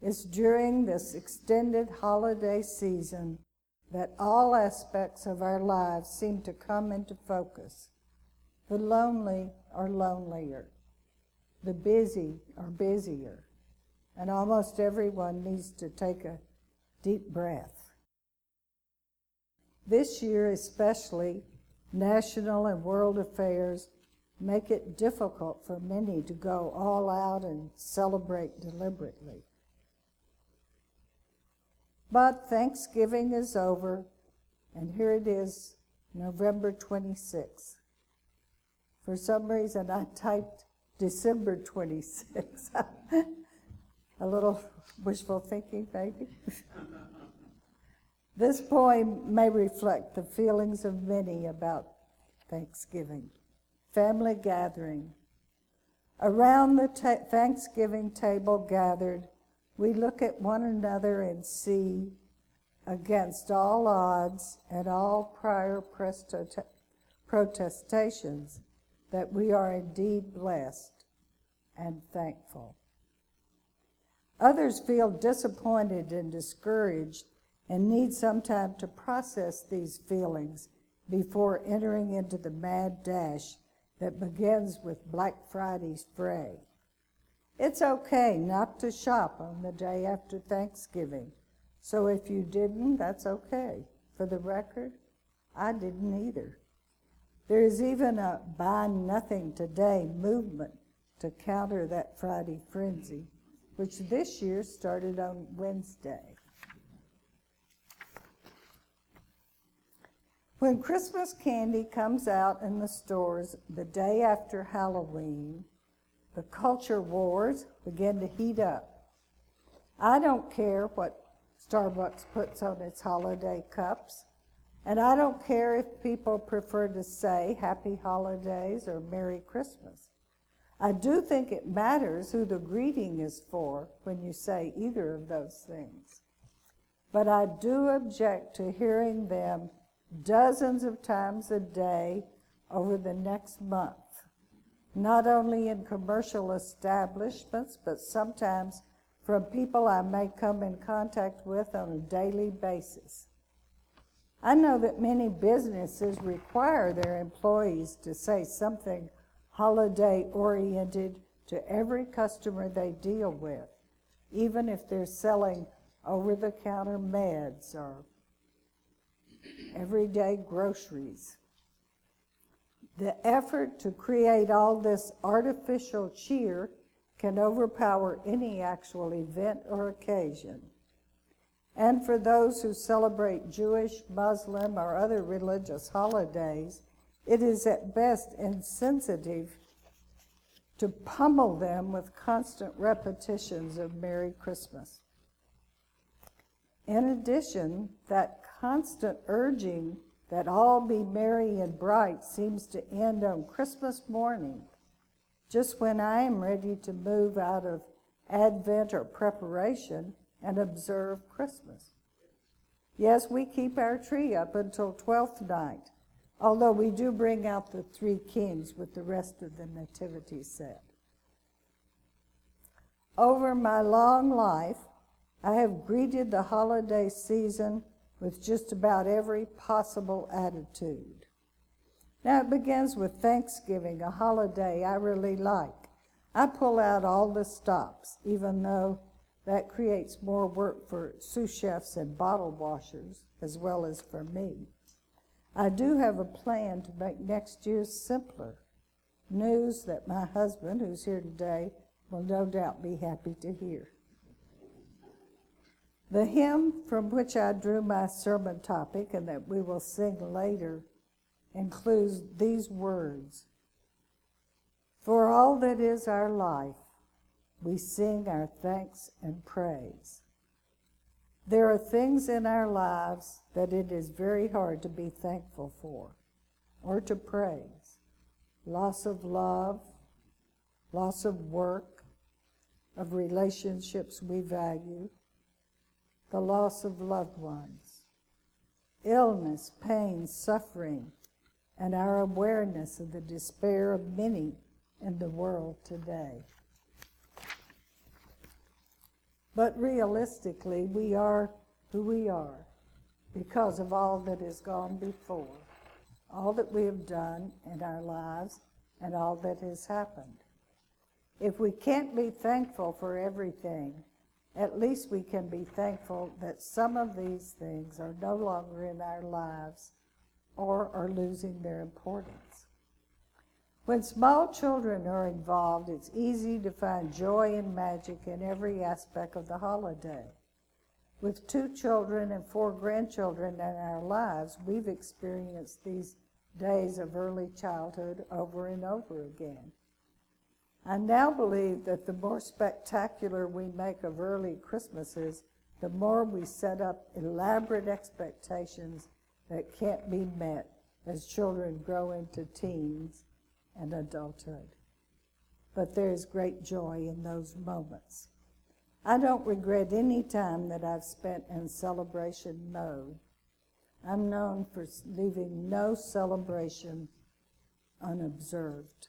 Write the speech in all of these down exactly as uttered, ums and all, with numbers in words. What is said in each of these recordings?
It's during this extended holiday season that all aspects of our lives seem to come into focus. The lonely are lonelier. The busy are busier. And almost everyone needs to take a deep breath. This year especially, national and world affairs make it difficult for many to go all out and celebrate deliberately. But Thanksgiving is over, and here it is, November twenty-sixth. For some reason, I typed December twenty-sixth. A little wishful thinking, maybe. This poem may reflect the feelings of many about Thanksgiving. Family gathering. Around the ta- Thanksgiving table gathered, we look at one another and see, against all odds and all prior presto- protestations, that we are indeed blessed and thankful. Others feel disappointed and discouraged and need some time to process these feelings before entering into the mad dash that begins with Black Friday's fray. It's okay not to shop on the day after Thanksgiving, so if you didn't, that's okay. For the record, I didn't either. There is even a buy nothing today movement to counter that Friday frenzy, which this year started on Wednesday. When Christmas candy comes out in the stores the day after Halloween, the culture wars begin to heat up. I don't care what Starbucks puts on its holiday cups, and I don't care if people prefer to say Happy Holidays or Merry Christmas. I do think it matters who the greeting is for when you say either of those things. But I do object to hearing them dozens of times a day over the next month, not only in commercial establishments, but sometimes from people I may come in contact with on a daily basis. I know that many businesses require their employees to say something holiday-oriented to every customer they deal with, even if they're selling over-the-counter meds or everyday groceries. The effort to create all this artificial cheer can overpower any actual event or occasion. And for those who celebrate Jewish, Muslim, or other religious holidays, it is at best insensitive to pummel them with constant repetitions of Merry Christmas. In addition, that constant urging that all be merry and bright seems to end on Christmas morning, just when I am ready to move out of Advent or preparation and observe Christmas. Yes, we keep our tree up until Twelfth Night, although we do bring out the three kings with the rest of the nativity set. Over my long life, I have greeted the holiday season with just about every possible attitude. Now it begins with Thanksgiving, a holiday I really like. I pull out all the stops, even though that creates more work for sous chefs and bottle washers, as well as for me. I do have a plan to make next year simpler. News that my husband, who's here today, will no doubt be happy to hear. The hymn from which I drew my sermon topic and that we will sing later includes these words: "For all that is our life, we sing our thanks and praise." There are things in our lives that it is very hard to be thankful for or to praise. Loss of love, loss of work, of relationships we value, the loss of loved ones, illness, pain, suffering, and our awareness of the despair of many in the world today. But realistically, we are who we are because of all that has gone before, all that we have done in our lives, and all that has happened. If we can't be thankful for everything, at least we can be thankful that some of these things are no longer in our lives or are losing their importance. When small children are involved, it's easy to find joy and magic in every aspect of the holiday. With two children and four grandchildren in our lives, we've experienced these days of early childhood over and over again. I now believe that the more spectacular we make of early Christmases, the more we set up elaborate expectations that can't be met as children grow into teens and adulthood. But there is great joy in those moments. I don't regret any time that I've spent in celebration mode. I'm known for leaving no celebration unobserved.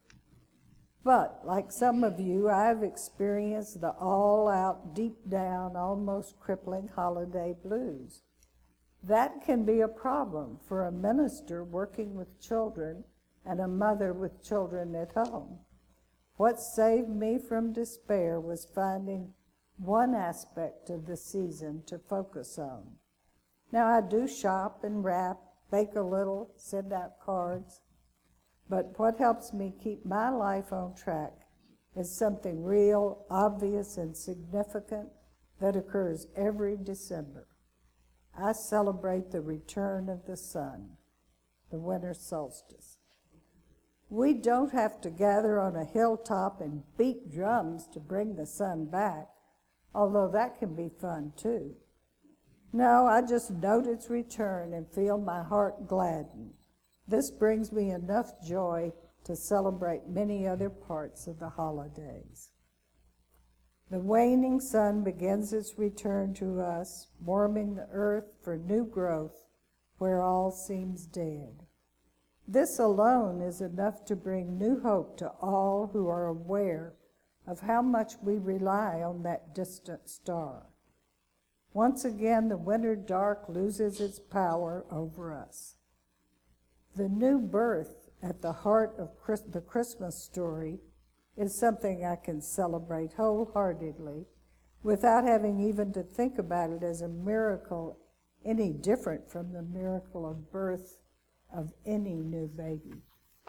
But, like some of you, I've experienced the all-out, deep-down, almost crippling holiday blues. That can be a problem for a minister working with children and a mother with children at home. What saved me from despair was finding one aspect of the season to focus on. Now, I do shop and wrap, bake a little, send out cards, but what helps me keep my life on track is something real, obvious, and significant that occurs every December. I celebrate the return of the sun, the winter solstice. We don't have to gather on a hilltop and beat drums to bring the sun back, although that can be fun too. No, I just note its return and feel my heart gladden. This brings me enough joy to celebrate many other parts of the holidays. The waning sun begins its return to us, warming the earth for new growth where all seems dead. This alone is enough to bring new hope to all who are aware of how much we rely on that distant star. Once again, the winter dark loses its power over us. The new birth at the heart of Chris- the Christmas story is something I can celebrate wholeheartedly without having even to think about it as a miracle any different from the miracle of birth of any new baby.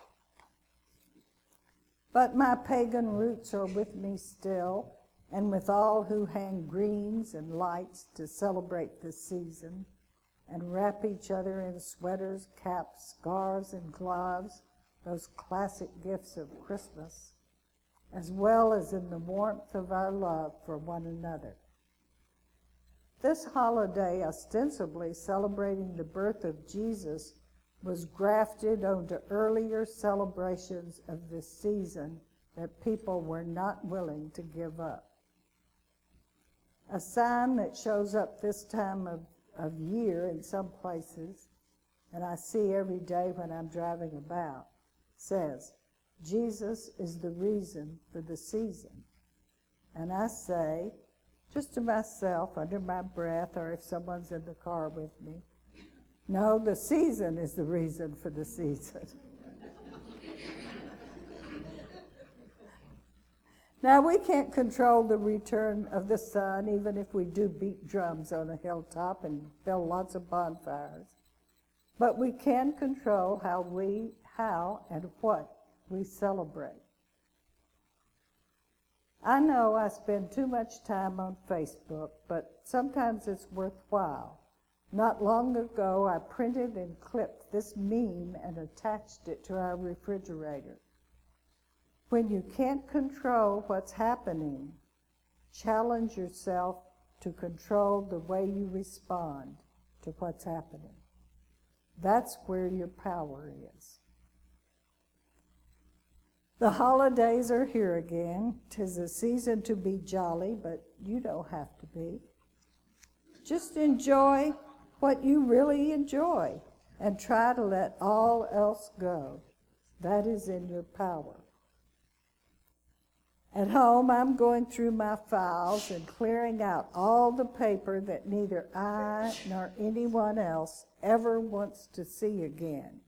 But my pagan roots are with me still, and with all who hang greens and lights to celebrate this season and wrap each other in sweaters, caps, scarves, and gloves, those classic gifts of Christmas, as well as in the warmth of our love for one another. This holiday, ostensibly celebrating the birth of Jesus, was grafted onto earlier celebrations of this season that people were not willing to give up. A sign that shows up this time of, of year in some places, and I see every day when I'm driving about, says, Jesus is the reason for the season. And I say, just to myself, under my breath, or if someone's in the car with me, no, the season is the reason for the season. Now, we can't control the return of the sun, even if we do beat drums on a hilltop and build lots of bonfires. But we can control how we, how and what we celebrate. I know I spend too much time on Facebook, but sometimes it's worthwhile. Not long ago, I printed and clipped this meme and attached it to our refrigerator. When you can't control what's happening, challenge yourself to control the way you respond to what's happening. That's where your power is. The holidays are here again. 'Tis a season to be jolly, but you don't have to be. Just enjoy what you really enjoy and try to let all else go. That is in your power. At home, I'm going through my files and clearing out all the paper that neither I nor anyone else ever wants to see again.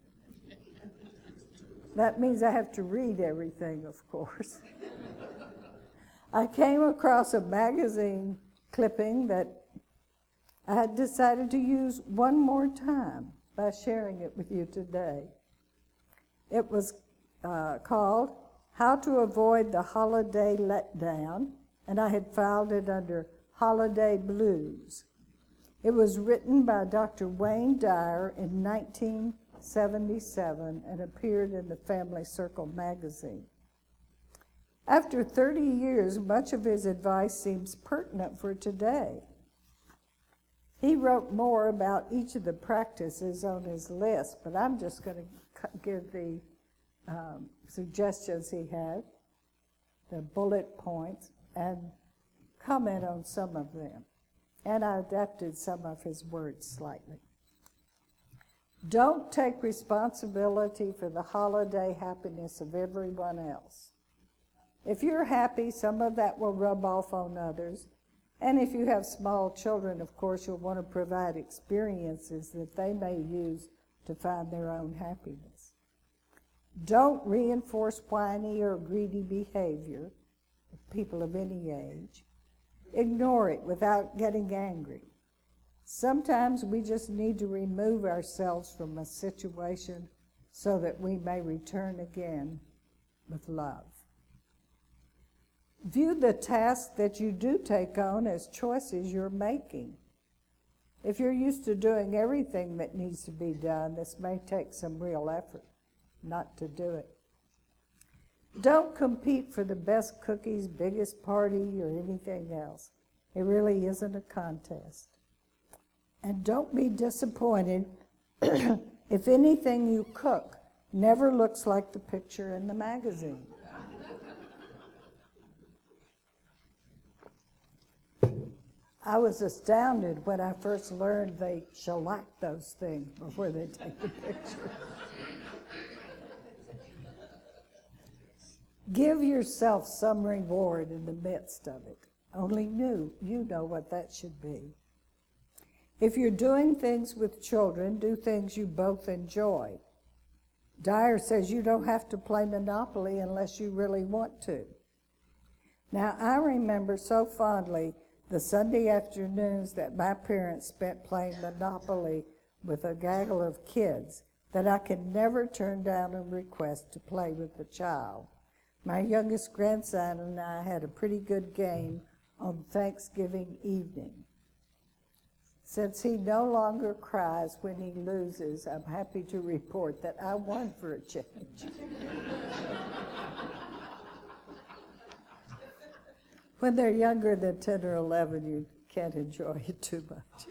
That means I have to read everything, of course. I came across a magazine clipping that I had decided to use one more time by sharing it with you today. It was uh, called How to Avoid the Holiday Letdown, and I had filed it under Holiday Blues. It was written by Doctor Wayne Dyer in nineteen seventy-seven and appeared in the Family Circle magazine. After thirty years, much of his advice seems pertinent for today. He wrote more about each of the practices on his list, but I'm just going to give the um, suggestions he had, the bullet points, and comment on some of them. And I adapted some of his words slightly. Don't take responsibility for the holiday happiness of everyone else. If you're happy, some of that will rub off on others. And if you have small children, of course, you'll want to provide experiences that they may use to find their own happiness. Don't reinforce whiny or greedy behavior of people of any age. Ignore it without getting angry. Sometimes we just need to remove ourselves from a situation so that we may return again with love. View the tasks that you do take on as choices you're making. If you're used to doing everything that needs to be done, this may take some real effort not to do it. Don't compete for the best cookies, biggest party, or anything else. It really isn't a contest. And don't be disappointed if anything you cook never looks like the picture in the magazine. I was astounded when I first learned they shellac those things before they take the picture. Give yourself some reward in the midst of it. Only you, you know what that should be. If you're doing things with children, do things you both enjoy. Dyer says you don't have to play Monopoly unless you really want to. Now, I remember so fondly the Sunday afternoons that my parents spent playing Monopoly with a gaggle of kids that I could never turn down a request to play with the child. My youngest grandson and I had a pretty good game on Thanksgiving evening. Since he no longer cries when he loses, I'm happy to report that I won for a change. When they're younger than ten or eleven, you can't enjoy it too much.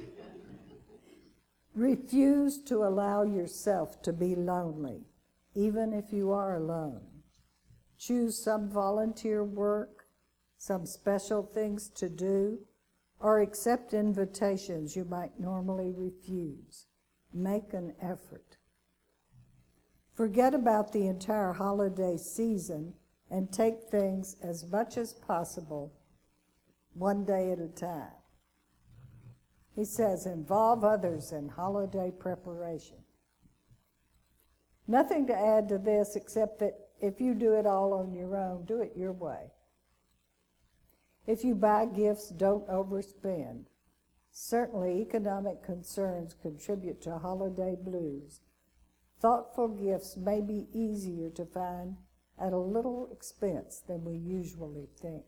Refuse to allow yourself to be lonely, even if you are alone. Choose some volunteer work, some special things to do, or accept invitations you might normally refuse. Make an effort. Forget about the entire holiday season and take things as much as possible, one day at a time. He says, involve others in holiday preparation. Nothing to add to this except that if you do it all on your own, do it your way. If you buy gifts, don't overspend. Certainly, economic concerns contribute to holiday blues. Thoughtful gifts may be easier to find at a little expense than we usually think.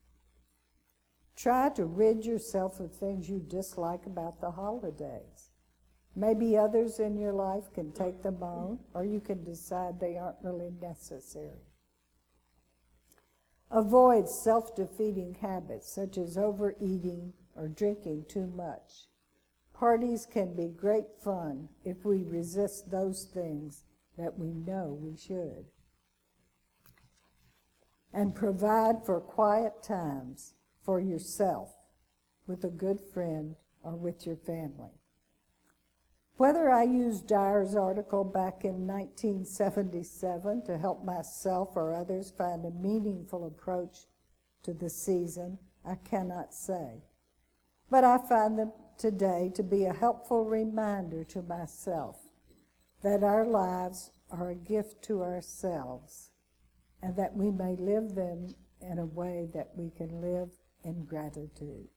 Try to rid yourself of things you dislike about the holidays. Maybe others in your life can take them on, or you can decide they aren't really necessary. Avoid self-defeating habits such as overeating or drinking too much. Parties can be great fun if we resist those things that we know we should. And provide for quiet times for yourself, with a good friend, or with your family. Whether I used Dyer's article back in nineteen seventy-seven to help myself or others find a meaningful approach to the season, I cannot say. But I find them today to be a helpful reminder to myself that our lives are a gift to ourselves and that we may live them in a way that we can live in gratitude.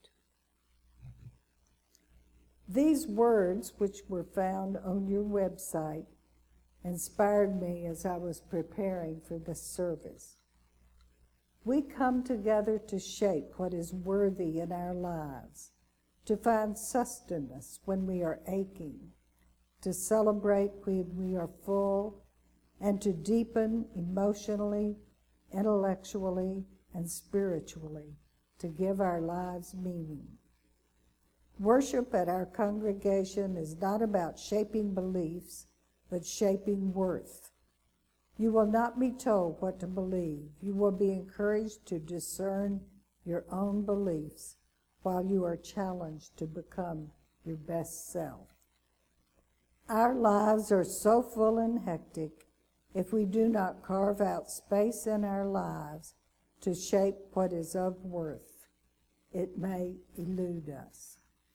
These words, which were found on your website, inspired me as I was preparing for this service. We come together to shape what is worthy in our lives, to find sustenance when we are aching, to celebrate when we are full, and to deepen emotionally, intellectually, and spiritually, to give our lives meaning. Worship at our congregation is not about shaping beliefs, but shaping worth. You will not be told what to believe. You will be encouraged to discern your own beliefs while you are challenged to become your best self. Our lives are so full and hectic. If we do not carve out space in our lives to shape what is of worth, it may elude us.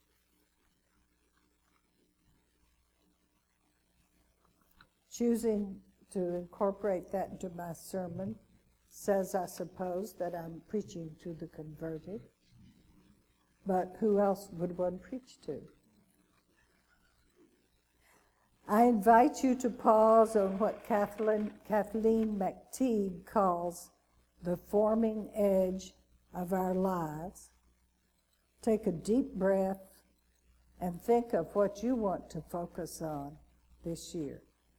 Choosing to incorporate that into my sermon says, I suppose, that I'm preaching to the converted. But who else would one preach to? I invite you to pause on what Kathleen, Kathleen McTeague calls the forming edge of our lives. Take a deep breath and think of what you want to focus on this year.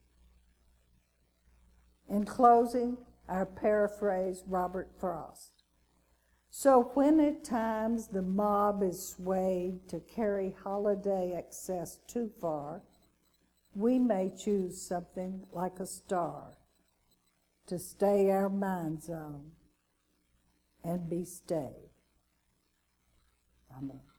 In closing, I'll paraphrase Robert Frost. So when at times the mob is swayed to carry holiday excess too far, we may choose something like a star to stay our minds on and be stayed. Amen.